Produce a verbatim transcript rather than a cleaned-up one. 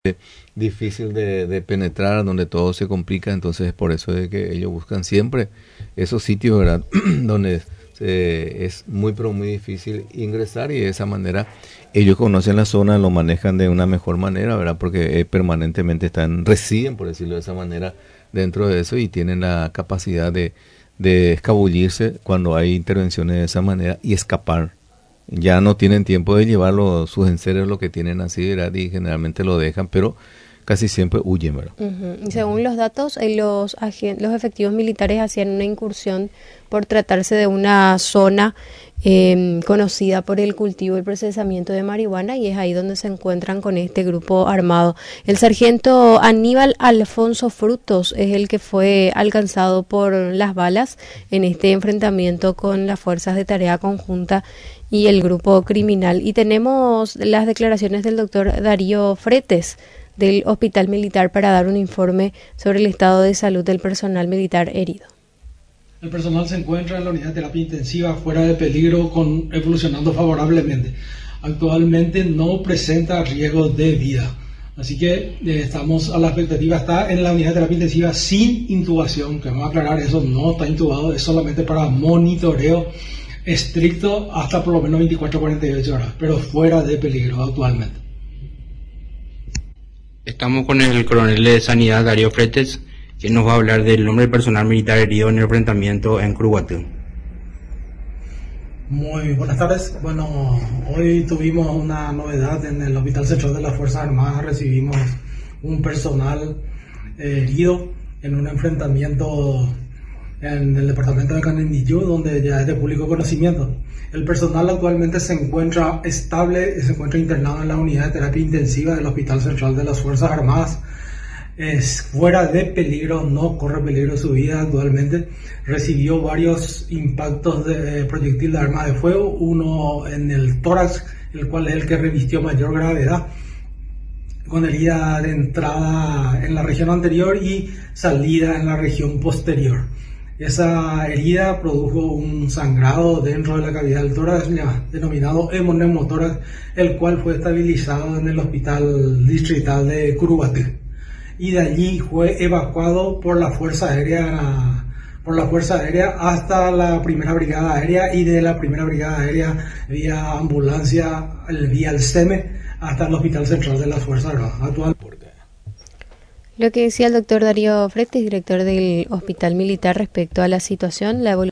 difícil de, de penetrar, donde todo se complica, entonces es por eso de que ellos buscan siempre esos sitios, ¿verdad? Donde se- es muy pero muy difícil ingresar y de esa manera ellos conocen la zona, lo manejan de una mejor manera, ¿verdad? Porque eh, permanentemente están, residen, por decirlo de esa manera, dentro de eso y tienen la capacidad de, de escabullirse cuando hay intervenciones de esa manera y escapar. Ya no tienen tiempo de llevar los, sus enseres, lo que tienen así, ¿verdad? Y generalmente lo dejan, pero casi siempre huyen, ¿verdad? Ujú. Y según los datos, eh, los, agen- los efectivos militares hacían una incursión por tratarse de una zona eh, conocida por el cultivo y procesamiento de marihuana y es ahí donde se encuentran con este grupo armado. El sargento Aníbal Alfonso Frutos es el que fue alcanzado por las balas en este enfrentamiento con las fuerzas de tarea conjunta y el grupo criminal. Y tenemos las declaraciones del doctor Darío Fretes del Hospital Militar para dar un informe sobre el estado de salud del personal militar herido. El personal se encuentra en la unidad de terapia intensiva fuera de peligro, con, evolucionando favorablemente. Actualmente no presenta riesgo de vida. Así que eh, estamos a la expectativa. Está en la unidad de terapia intensiva sin intubación, que vamos a aclarar eso, no está intubado, es solamente para monitoreo estricto hasta por lo menos veinticuatro a cuarenta y ocho horas, pero fuera de peligro actualmente. Estamos con el coronel de Sanidad, Darío Fretes, que nos va a hablar del nombre del personal militar herido en el enfrentamiento en Curuguatú. Muy buenas tardes. Bueno, hoy tuvimos una novedad en el Hospital Central de las Fuerzas Armadas. Recibimos un personal eh, herido en un enfrentamiento en el departamento de Canindeyú, donde ya es de público conocimiento. El personal actualmente se encuentra estable, se encuentra internado en la unidad de terapia intensiva del Hospital Central de las Fuerzas Armadas. Es fuera de peligro, no corre peligro su vida actualmente. Recibió varios impactos de proyectil de arma de fuego, uno en el tórax, el cual es el que revistió mayor gravedad, con herida de entrada en la región anterior y salida en la región posterior. Esa herida produjo un sangrado dentro de la cavidad del tórax, denominado hemoneumotórax, el cual fue estabilizado en el hospital distrital de Curuguatú. Y de allí fue evacuado por la Fuerza Aérea, por la Fuerza Aérea hasta la Primera Brigada Aérea, y de la Primera Brigada Aérea vía ambulancia, vía el SEME, hasta el Hospital Central de las Fuerzas Armadas. Actual. Lo que decía el doctor Darío Fretes, director del Hospital Militar, respecto a la situación, la evolución